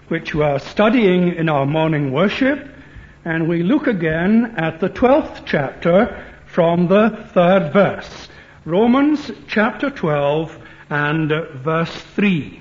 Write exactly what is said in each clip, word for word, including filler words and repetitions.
which we are studying in our morning worship, and we look again at the twelfth chapter from the third verse. Romans chapter twelve and verse three.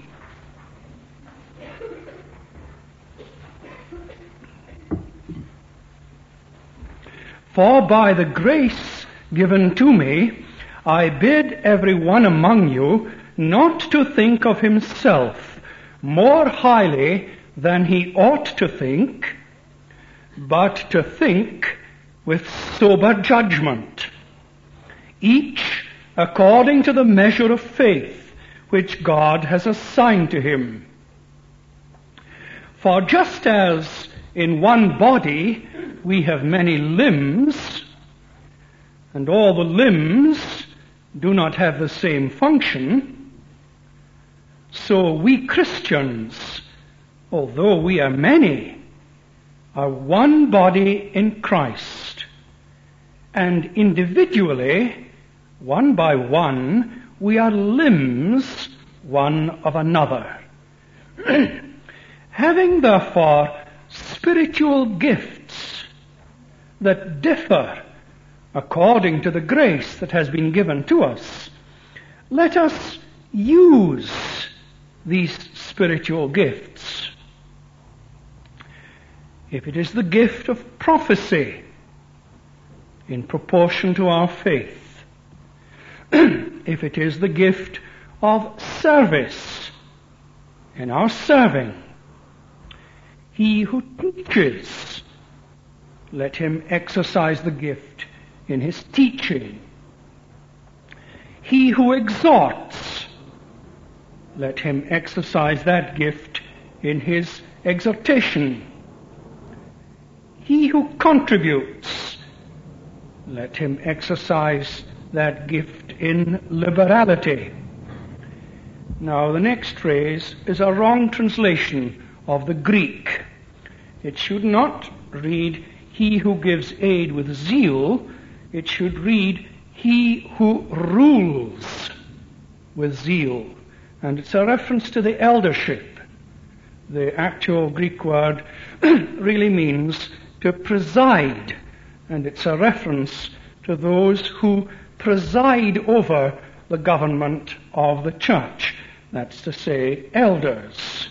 For by the grace given to me, I bid every one among you not to think of himself more highly than he ought to think, but to think with sober judgment, each according to the measure of faith which God has assigned to him. For just as in one body we have many limbs, and all the limbs do not have the same function, so we Christians, although we are many, are one body in Christ, and individually, one by one, we are limbs one of another. Having therefore spiritual gifts that differ according to the grace that has been given to us, let us use these spiritual gifts. If it is the gift of prophecy, in proportion to our faith, if it is the gift of service, in our serving, he who teaches, let him exercise the gift in his teaching. He who exhorts, let him exercise that gift in his exhortation. He who contributes, let him exercise that gift in liberality. Now, the next phrase is a wrong translation of the Greek. It should not read, he who gives aid with zeal. It should read, he who rules with zeal. And it's a reference to the eldership. The actual Greek word really means to preside. And it's a reference to those who preside over the government of the church. That's to say, elders.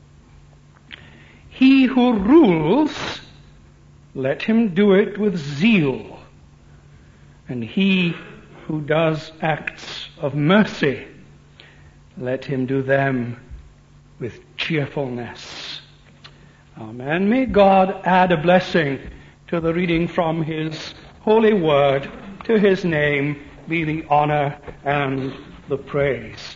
He who rules, let him do it with zeal. And he who does acts of mercy, let him do them with cheerfulness. Amen. May God add a blessing to the reading from his holy word. To his name be the honor and the praise.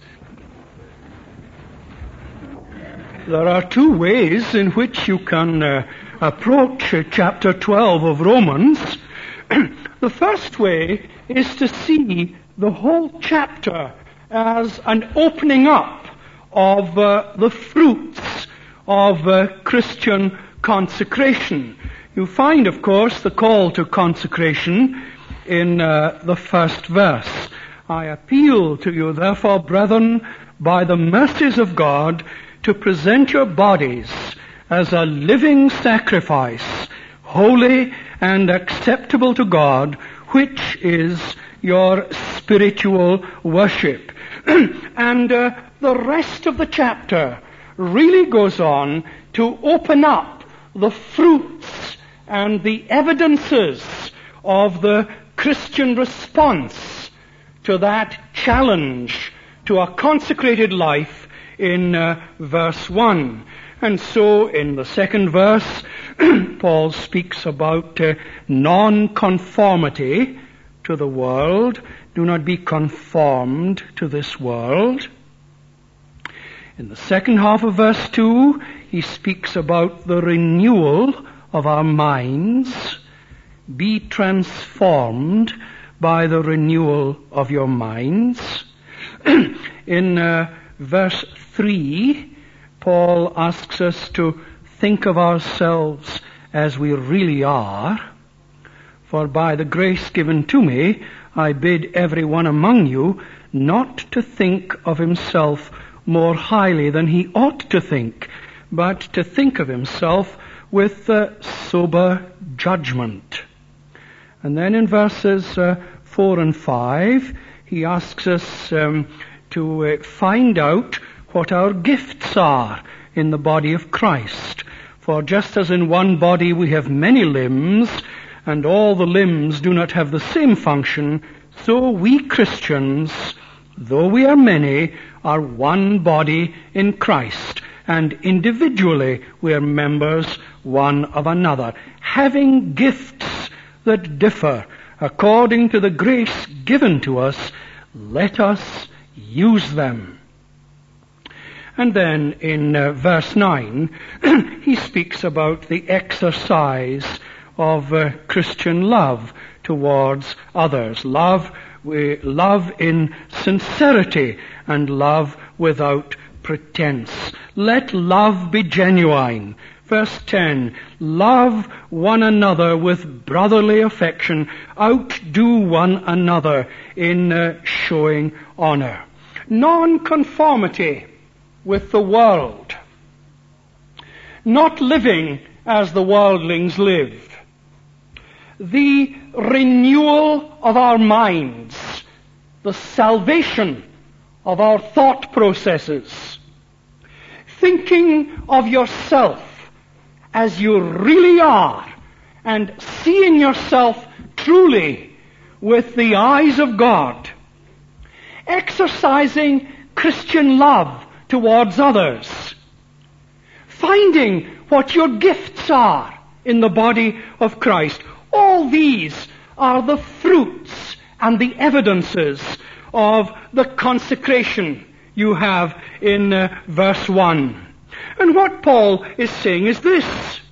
There are two ways in which you can uh, approach uh, chapter twelve of Romans. The first way is to see the whole chapter as an opening up of uh, the fruits of uh, Christian consecration. You find, of course, the call to consecration in uh, the first verse. I appeal to you, therefore, brethren, by the mercies of God, to present your bodies as a living sacrifice, holy and acceptable to God, which is your spiritual worship. And uh, the rest of the chapter really goes on to open up the fruits and the evidences of the Christian response to that challenge to a consecrated life in uh, verse one. And so in the second verse, Paul speaks about uh, non-conformity to the world. Do not be conformed to this world. In the second half of verse two, he speaks about the renewal of our minds. Be transformed by the renewal of your minds. In uh, verse three, Paul asks us to think of ourselves as we really are. For by the grace given to me, I bid every one among you not to think of himself more highly than he ought to think, but to think of himself with uh, sober judgment. And then in verses uh, four and five, he asks us um, to uh, find out what our gifts are in the body of Christ. For just as in one body we have many limbs, and all the limbs do not have the same function, so we Christians, though we are many, are one body in Christ, and individually we are members one of another, having gifts that differ according to the grace given to us. Let us use them. And then in uh, verse nine, he speaks about the exercise of uh, Christian love towards others. Love, we, love in sincerity, and love without pretense. Let love be genuine. Verse ten, love one another with brotherly affection. Outdo one another in uh, showing honor. Non-conformity with the world. Not living as the worldlings live. The renewal of our minds. The salvation of our thought processes. Thinking of yourself as you really are, and seeing yourself truly with the eyes of God. Exercising Christian love towards others. Finding what your gifts are in the body of Christ. All these are the fruits and the evidences of the consecration you have in uh, verse one. And what Paul is saying is this: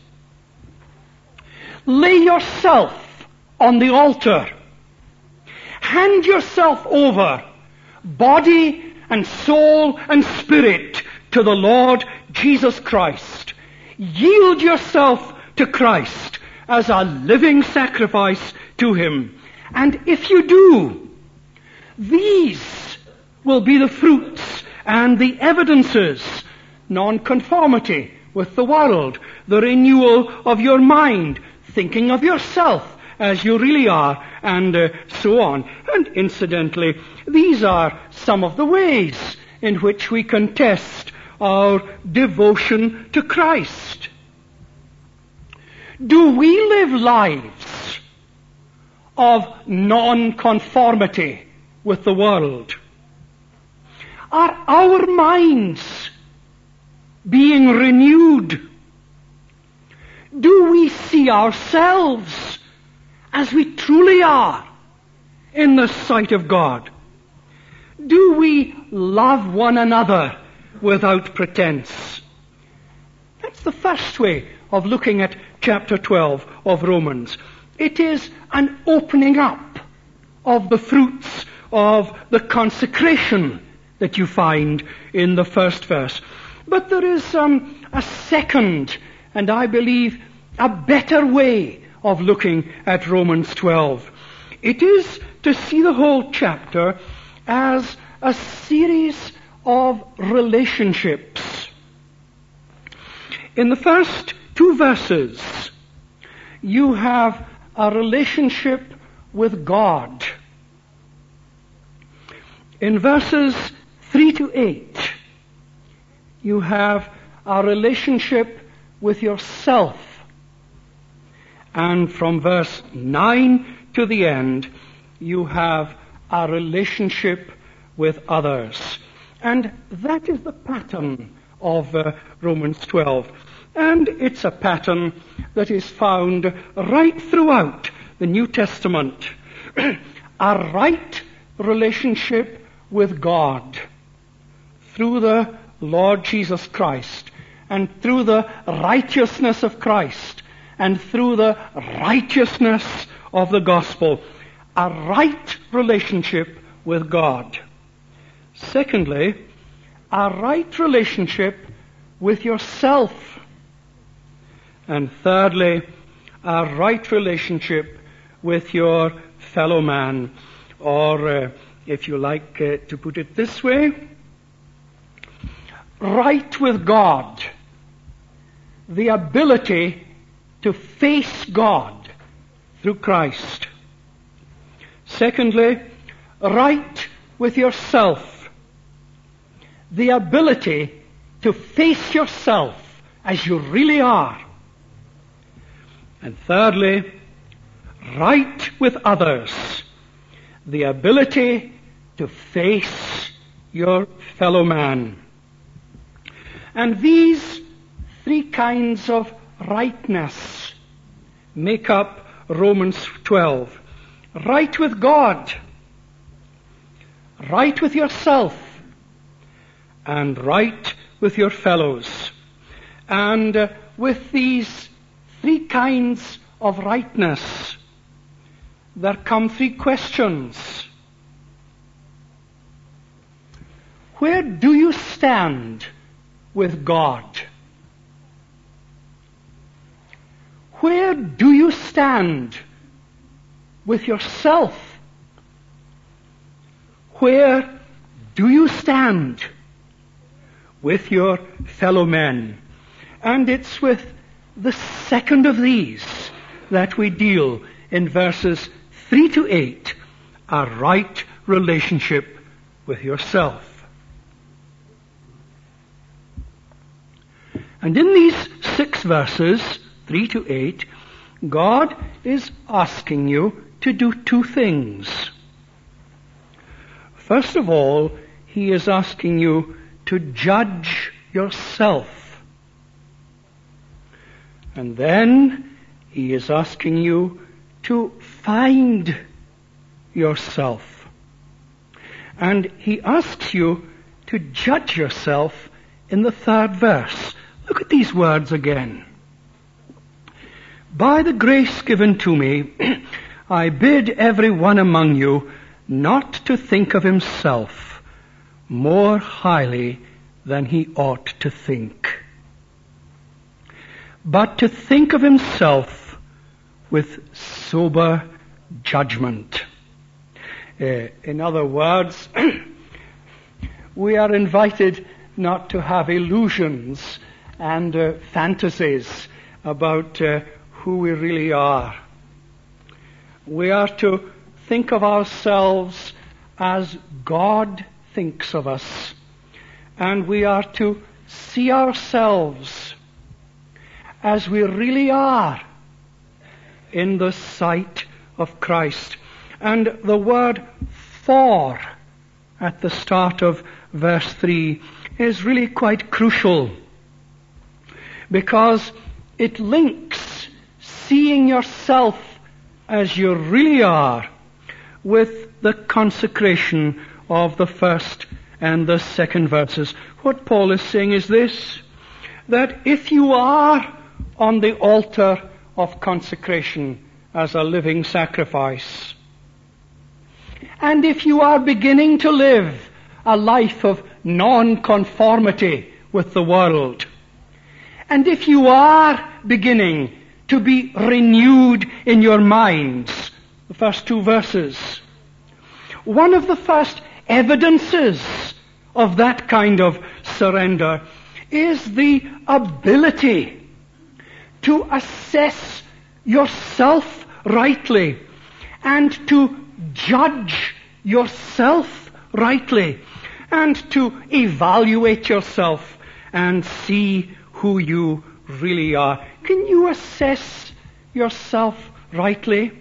lay yourself on the altar. Hand yourself over, body and soul and spirit, to the Lord Jesus Christ. Yield yourself to Christ as a living sacrifice to Him. And if you do, these will be the fruits and the evidences: non-conformity with the world, the renewal of your mind, thinking of yourself as you really are, and uh, so on. And incidentally, these are some of the ways in which we can test our devotion to Christ. Do we live lives of non-conformity with the world? Are our minds being renewed? Do we see ourselves as we truly are in the sight of God? Do we love one another without pretense? That's the first way of looking at chapter twelve of Romans. It is an opening up of the fruits of the consecration that you find in the first verse. But there is um, a second, and I believe a better way of looking at Romans twelve. It is to see the whole chapter as a series of relationships. In the first two verses, you have a relationship with God. In verses three to eight, you have a relationship with yourself. And from verse nine to the end, you have a relationship with others. And that is the pattern of uh, Romans twelve. And it's a pattern that is found right throughout the New Testament. A right relationship with God through the Lord Jesus Christ, and through the righteousness of Christ, and through the righteousness of the gospel. A right relationship with God. Secondly, a right relationship with yourself. And thirdly, a right relationship with your fellow man. Or, uh, if you like uh, to put it this way, right with God the ability to face God through Christ. Secondly, right with yourself. The ability to face yourself as you really are. And thirdly, right with others. The ability to face your fellow man. And these three kinds of rightness make up Romans twelve. Right with God, right with yourself, and right with your fellows. And uh, with these three kinds of rightness, there come three questions. Where do you stand with God? Where do you stand with yourself? Where do you stand with your fellow men? And it's with the second of these that we deal in verses three to eight, a right relationship with yourself. And in these six verses, three to eight, God is asking you to do two things. First of all, He is asking you to judge yourself. And then He is asking you to find yourself. And He asks you to judge yourself in the third verse. Look at these words again. By the grace given to me, I bid every one among you not to think of himself more highly than he ought to think, but to think of himself with sober judgment. Uh, in other words, we are invited not to have illusions and uh, fantasies about uh, who we really are. We are to think of ourselves as God thinks of us, and we are to see ourselves as we really are in the sight of Christ. And the word for at the start of verse three is really quite crucial, because it links seeing yourself as you really are with the consecration of the first and the second verses. What Paul is saying is this, that if you are on the altar of consecration as a living sacrifice, and if you are beginning to live a life of non-conformity with the world, and if you are beginning to be renewed in your minds, the first two verses, one of the first evidences of that kind of surrender is the ability to assess yourself rightly and to judge yourself rightly and to evaluate yourself and see who you really are. Can you assess yourself rightly?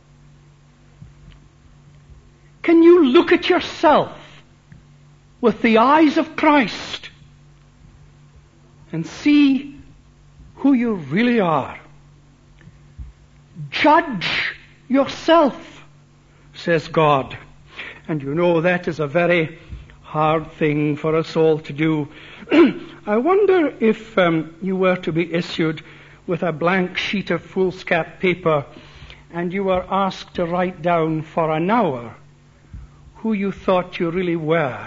Can you look at yourself with the eyes of Christ and see who you really are? Judge yourself, says God. And you know that is a very hard thing for us all to do. I wonder if um, you were to be issued with a blank sheet of foolscap paper and you were asked to write down for an hour who you thought you really were.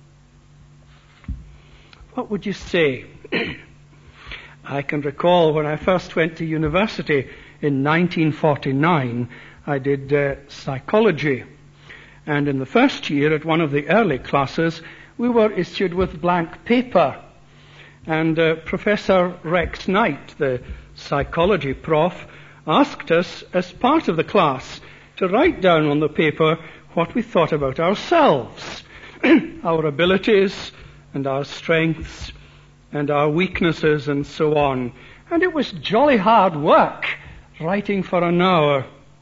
What would you say? I can recall when I first went to university in nineteen forty-nine, I did uh, psychology. And in the first year at one of the early classes, we were issued with blank paper. And uh, Professor Rex Knight, the psychology prof, asked us as part of the class to write down on the paper what we thought about ourselves, our abilities and our strengths and our weaknesses and so on. And it was jolly hard work writing for an hour.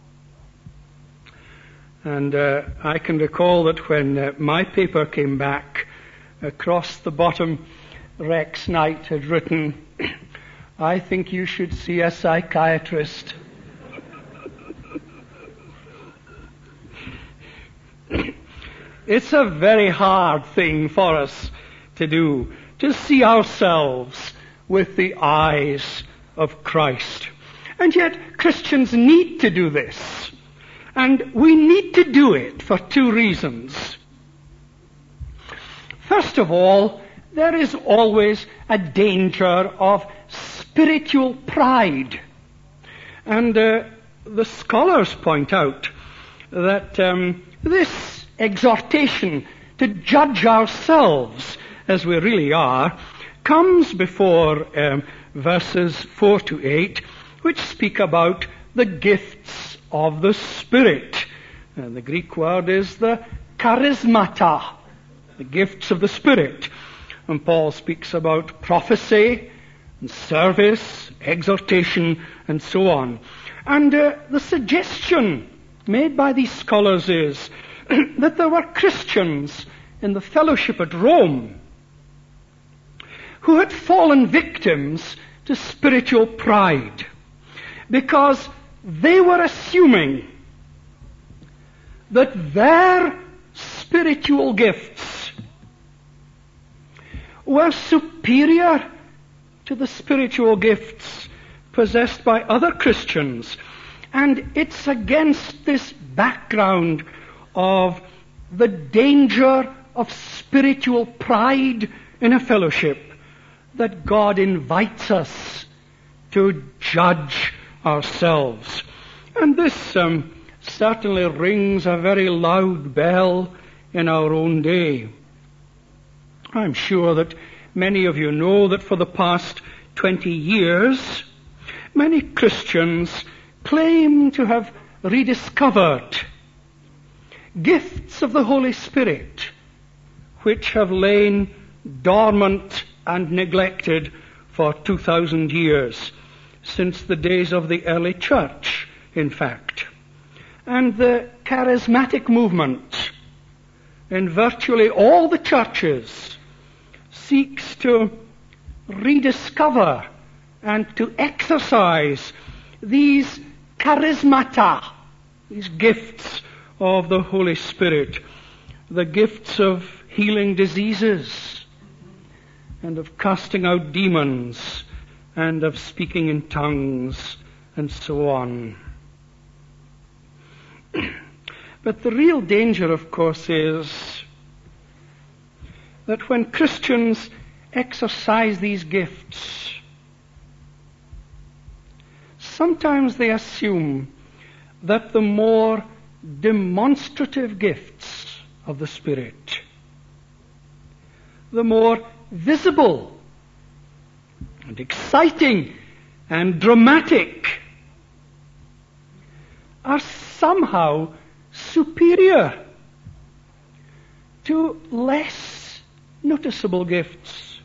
And uh, I can recall that when uh, my paper came back, across the bottom, Rex Knight had written, "I think you should see a psychiatrist." It's a very hard thing for us to do, to see ourselves with the eyes of Christ. And yet Christians need to do this. And we need to do it for two reasons. First of all, there is always a danger of spiritual pride. And uh, the scholars point out that um, this exhortation to judge ourselves as we really are comes before um, verses four to eight, which speak about the gifts of the Spirit. And the Greek word is the charismata, the gifts of the Spirit. And Paul speaks about prophecy and service, exhortation, and so on. And uh, the suggestion made by these scholars is that there were Christians in the fellowship at Rome who had fallen victims to spiritual pride because they were assuming that their spiritual gifts were superior to the spiritual gifts possessed by other Christians. And it's against this background of the danger of spiritual pride in a fellowship that God invites us to judge ourselves. And this um, certainly rings a very loud bell in our own day. I'm sure that many of you know that for the past twenty years, many Christians claim to have rediscovered gifts of the Holy Spirit which have lain dormant and neglected for two thousand years, since the days of the early church, in fact. And the charismatic movement in virtually all the churches seeks to rediscover and to exercise these charismata, these gifts of the Holy Spirit, the gifts of healing diseases and of casting out demons and of speaking in tongues and so on. But the real danger, of course, is that when Christians exercise these gifts, sometimes they assume that the more demonstrative gifts of the Spirit, the more visible and exciting and dramatic, are somehow superior to less noticeable gifts,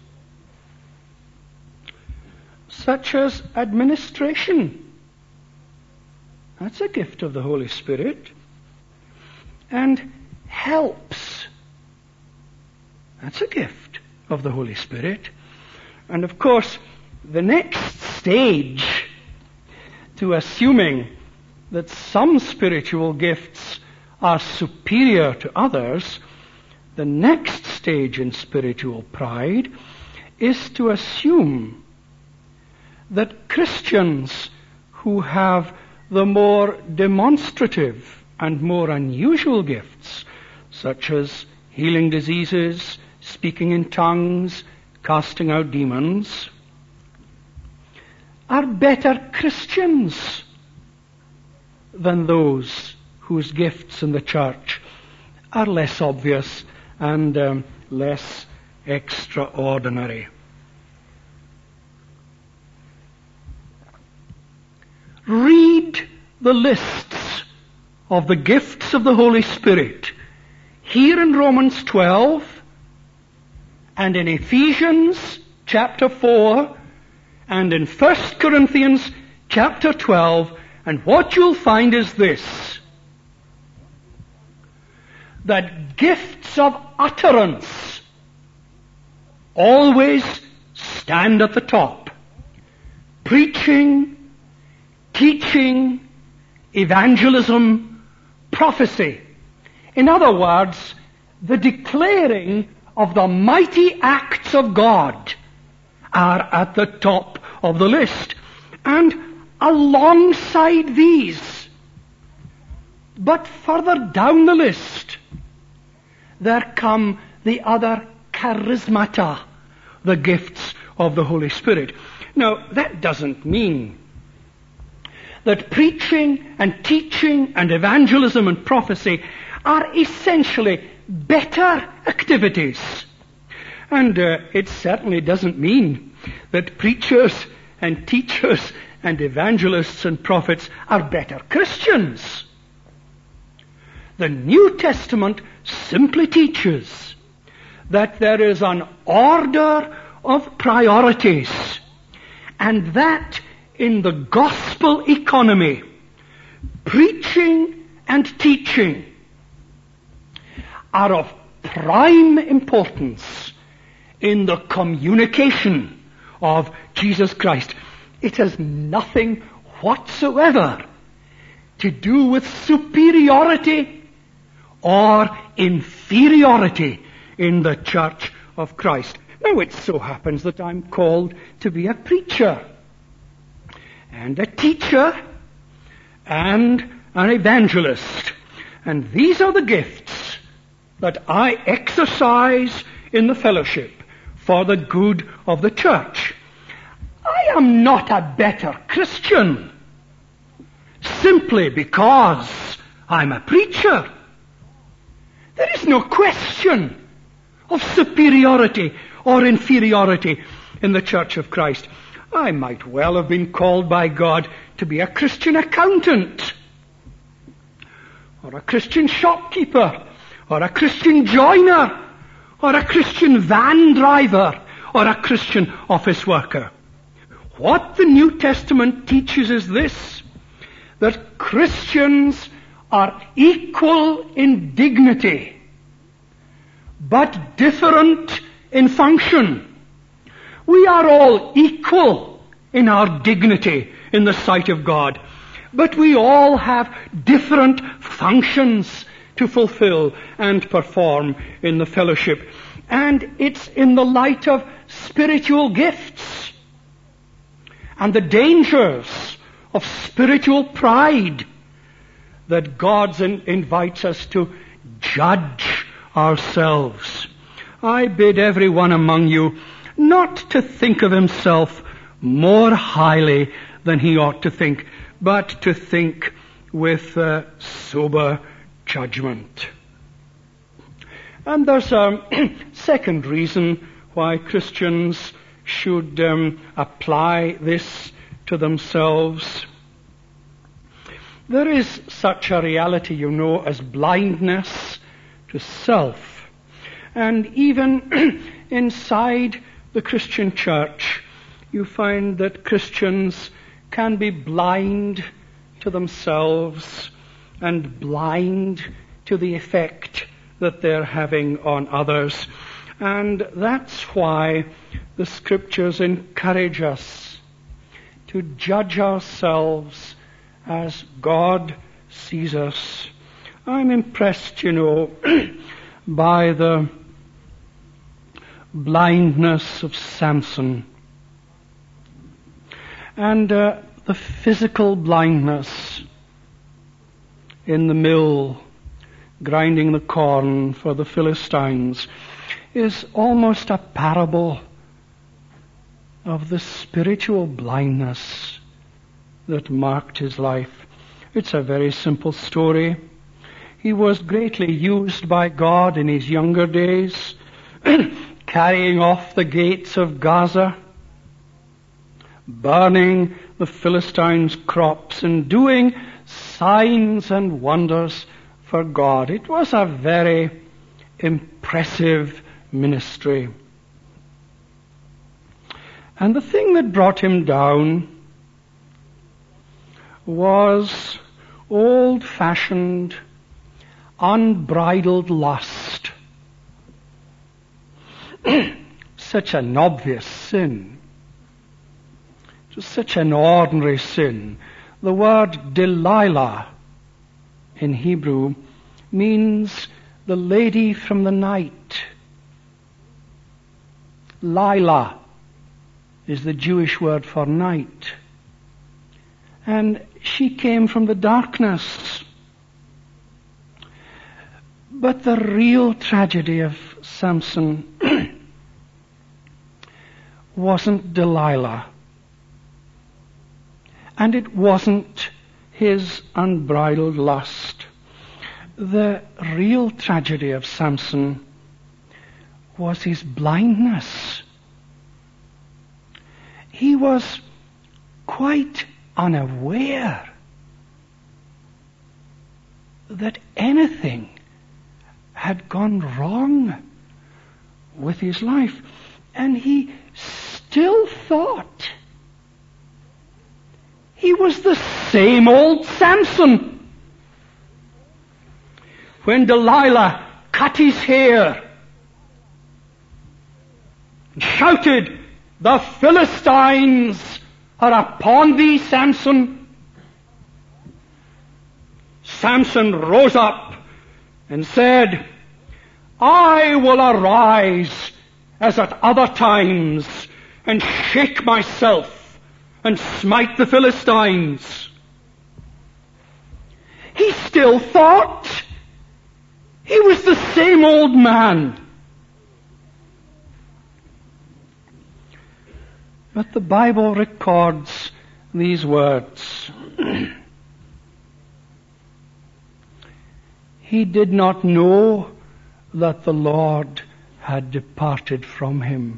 such as administration. That's a gift of the Holy Spirit. And helps. That's a gift of the Holy Spirit. And of course, the next stage to assuming that some spiritual gifts are superior to others, the next stage in spiritual pride is to assume that Christians who have the more demonstrative and more unusual gifts, such as healing diseases, speaking in tongues, casting out demons, are better Christians than those whose gifts in the church are less obvious and um, less extraordinary. read the lists of the gifts of the Holy Spirit here in Romans twelve and in Ephesians chapter four and in First Corinthians chapter twelve, and what you'll find is this: that gifts of utterance always stand at the top. Preaching, teaching, evangelism, prophecy. In other words, the declaring of the mighty acts of God are at the top of the list. And alongside these, but further down the list, there come the other charismata, the gifts of the Holy Spirit. Now, that doesn't mean that preaching and teaching and evangelism and prophecy are essentially better activities. And uh, it certainly doesn't mean that preachers and teachers and evangelists and prophets are better Christians. The New Testament simply teaches that there is an order of priorities, and that in the gospel economy, preaching and teaching are of prime importance in the communication of Jesus Christ. It has nothing whatsoever to do with superiority or inferiority in the Church of Christ. Now, it so happens that I'm called to be a preacher and a teacher and an evangelist. And these are the gifts that I exercise in the fellowship for the good of the church. I am not a better Christian simply because I'm a preacher. There is no question of superiority or inferiority in the Church of Christ. I might well have been called by God to be a Christian accountant, or a Christian shopkeeper, or a Christian joiner, or a Christian van driver, or a Christian office worker. What the New Testament teaches is this: that Christians are equal in dignity, but different in function. We are all equal in our dignity in the sight of God, but we all have different functions to fulfill and perform in the fellowship. And it's in the light of spiritual gifts and the dangers of spiritual pride that God invites us to judge ourselves. I bid every one among you not to think of himself more highly than he ought to think, but to think with uh, sober judgment. And there's a second reason why Christians should um, apply this to themselves. There is such a reality, you know, as blindness to self. And even inside the Christian church, you find that Christians can be blind to themselves and blind to the effect that they're having on others. And that's why the Scriptures encourage us to judge ourselves as God sees us. I'm impressed, you know, by the blindness of Samson and uh, the physical blindness in the mill grinding the corn for the Philistines is almost a parable of the spiritual blindness that marked his life. It's a very simple story. He was greatly used by God in his younger days, carrying off the gates of Gaza, burning the Philistines' crops and doing signs and wonders for God. It was a very impressive ministry. And the thing that brought him down was old-fashioned, unbridled lust. Such an obvious sin. Just such an ordinary sin. The word Delilah in Hebrew means the lady from the night. Lila is the Jewish word for night. And she came from the darkness. But the real tragedy of Samson wasn't Delilah. And it wasn't his unbridled lust. The real tragedy of Samson was his blindness. He was quite unaware that anything had gone wrong with his life. And he still thought he was the same old Samson. When Delilah cut his hair and shouted, "The Philistines are upon thee, Samson," Samson rose up and said, "I will arise as at other times and shake myself and smite the Philistines." He still thought he was the same old man. But the Bible records these words. He did not know that the Lord had departed from him.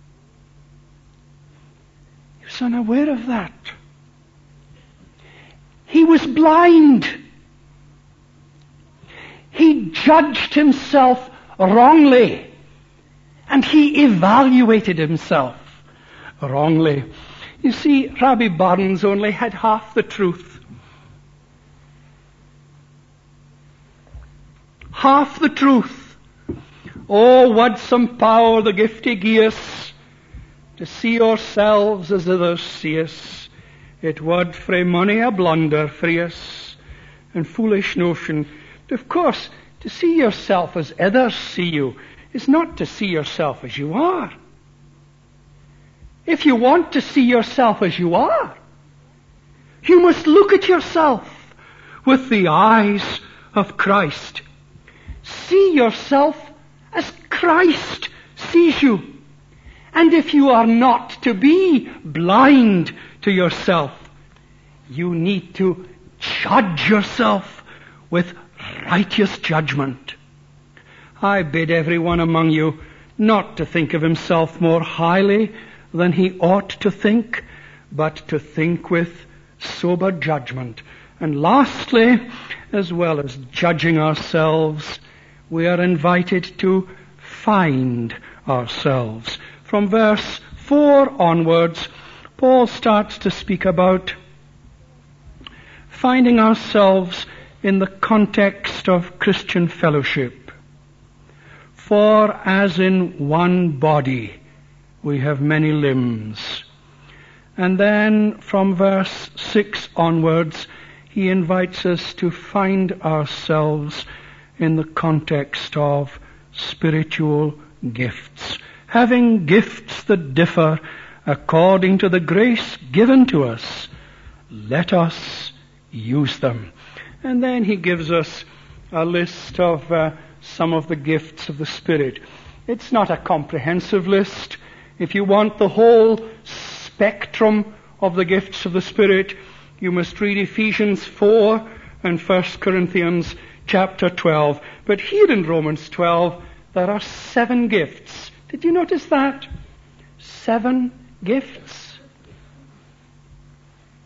He was unaware of that. He was blind. He judged himself wrongly, and he evaluated himself wrongly. You see, Rabbi Barnes only had half the truth. Half the truth. Oh, wad some power the gift he gie us, to see ourselves as others see us. It wad frae money a blunder free us, and foolish notion. Of course, to see yourself as others see you is not to see yourself as you are. If you want to see yourself as you are, you must look at yourself with the eyes of Christ. See yourself as Christ sees you. And if you are not to be blind to yourself, you need to judge yourself with righteous judgment. I bid everyone among you not to think of himself more highly than he ought to think, but to think with sober judgment. And lastly, as well as judging ourselves, we are invited to find ourselves. From verse four onwards, Paul starts to speak about finding ourselves in the context of Christian fellowship. For as in one body we have many limbs. And then from verse six onwards, he invites us to find ourselves in the context of spiritual gifts. Having gifts that differ according to the grace given to us, let us use them. And then he gives us a list of uh, some of the gifts of the Spirit. It's not a comprehensive list. If you want the whole spectrum of the gifts of the Spirit, you must read Ephesians four and First Corinthians chapter twelve. But here in Romans twelve, there are seven gifts. Did you notice that? Seven gifts.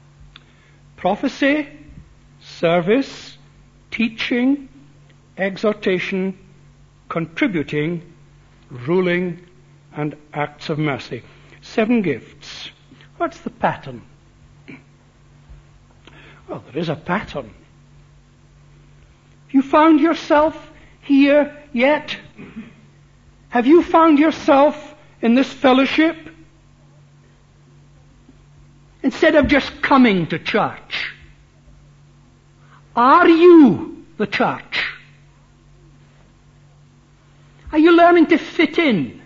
prophecy, service, teaching, exhortation, contributing, ruling, and acts of mercy. Seven gifts. What's the pattern? Well, there is a pattern. Have you found yourself here yet? Have you found yourself in this fellowship? Instead of just coming to church, are you the church? Are you learning to fit in?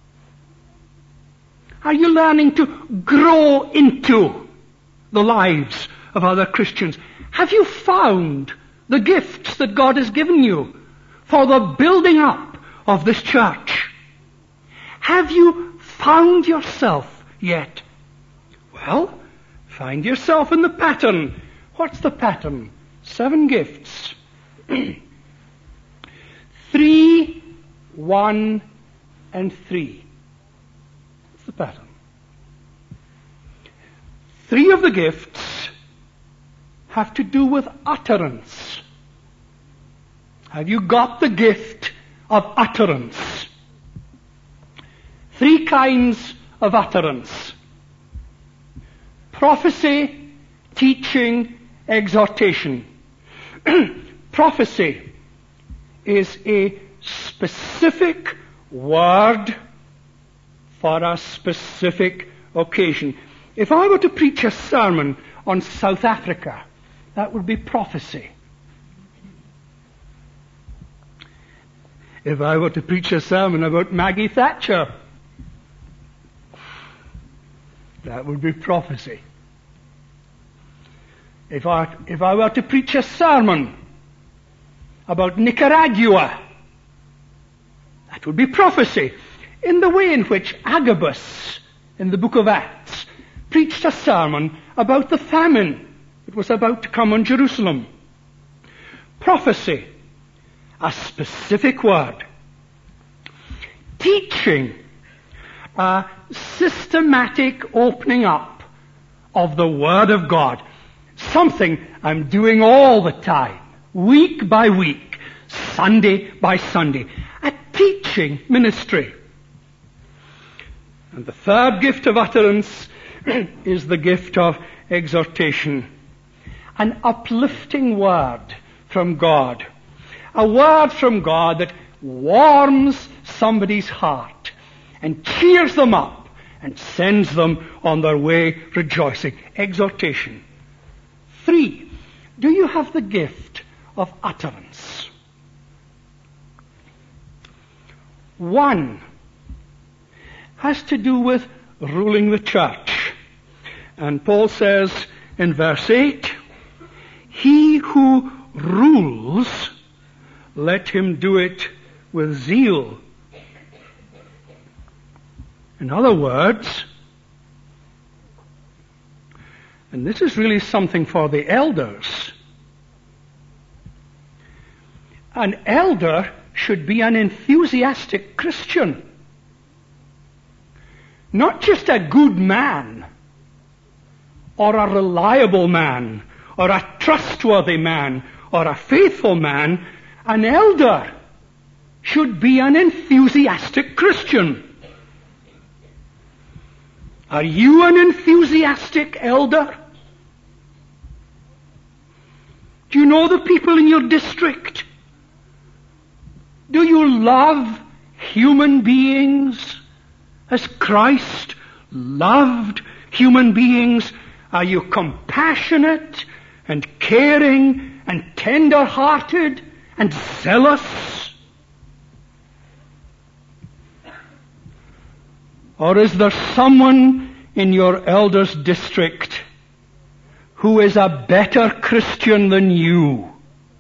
Are you learning to grow into the lives of other Christians? Have you found the gifts that God has given you for the building up of this church? Have you found yourself yet? Well, find yourself in the pattern. What's the pattern? Seven gifts. Three, one, and three. That's the pattern. Three of the gifts have to do with utterance. Have you got the gift of utterance? Three kinds of utterance. Prophecy, teaching, exhortation. Prophecy is a specific word for a specific occasion. If I were to preach a sermon on South Africa, that would be prophecy. If I were to preach a sermon about Maggie Thatcher, that would be prophecy. If I, if I were to preach a sermon about Nicaragua, that would be prophecy. In the way in which Agabus, in the book of Acts, preached a sermon about the famine that was about to come on Jerusalem. Prophecy, a specific word. Teaching, a systematic opening up of the Word of God. Something I'm doing all the time, week by week, Sunday by Sunday. A teaching ministry. And the third gift of utterance is the gift of exhortation. An uplifting word from God. A word from God that warms somebody's heart and cheers them up and sends them on their way rejoicing. Exhortation. Three, do you have the gift of utterance? One has to do with ruling the church. And Paul says in verse eight, he who rules, let him do it with zeal. In other words, and this is really something for the elders, an elder should be an enthusiastic Christian. Not just a good man, or a reliable man, or a trustworthy man, or a faithful man. An elder should be an enthusiastic Christian. Are you an enthusiastic elder? Do you know the people in your district? Do you love human beings as Christ loved human beings? Are you compassionate and caring and tender-hearted and zealous? Or is there someone in your elder's district who is a better Christian than you?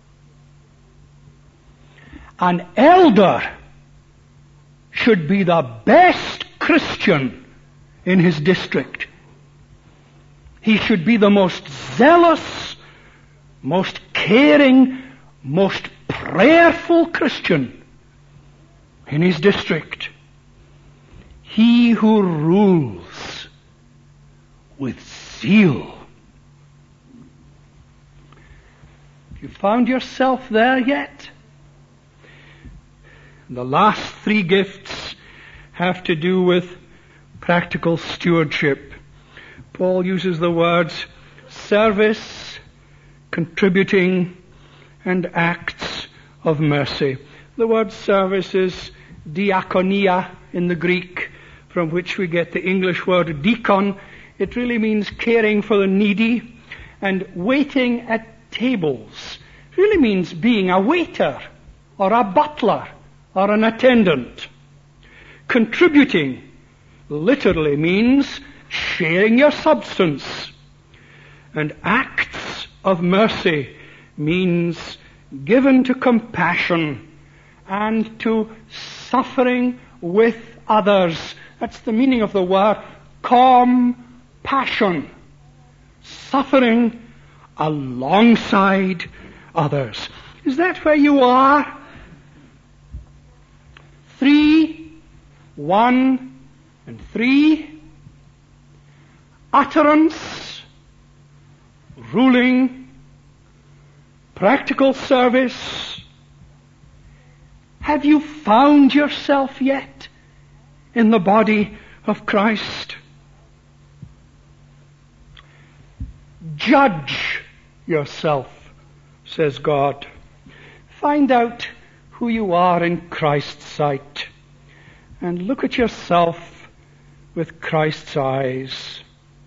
An elder should be the best Christian in his district. He should be the most zealous, most caring, most prayerful Christian in his district. He who rules with zeal. found yourself there yet? The last three gifts have to do with practical stewardship. Paul uses the words service, contributing, and acts of mercy. The word service is diakonia in the Greek, from which we get the English word deacon. It really means caring for the needy, and waiting at tables really means being a waiter or a butler or an attendant. Contributing literally means sharing your substance. And acts of mercy means given to compassion and to suffering with others. That's the meaning of the word compassion. Suffering alongside others. Is that where you are? Three, one, and three. Utterance, ruling, practical service. Have you found yourself yet in the body of Christ? Judge yourself, says God. Find out who you are in Christ's sight, and look at yourself with Christ's eyes.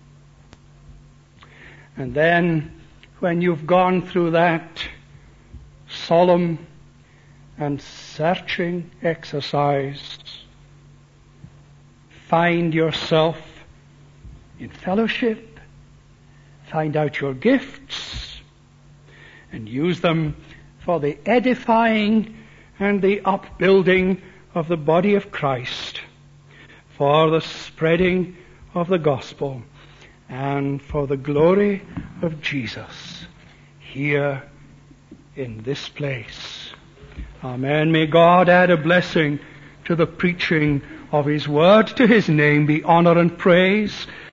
And then, when you've gone through that solemn and searching exercise, find yourself in fellowship, find out your gifts, and use them for the edifying and the upbuilding of the body of Christ, for the spreading of the gospel, and for the glory of Jesus here in this place. Amen. May God add a blessing to the preaching of His word. To His name be honor and praise.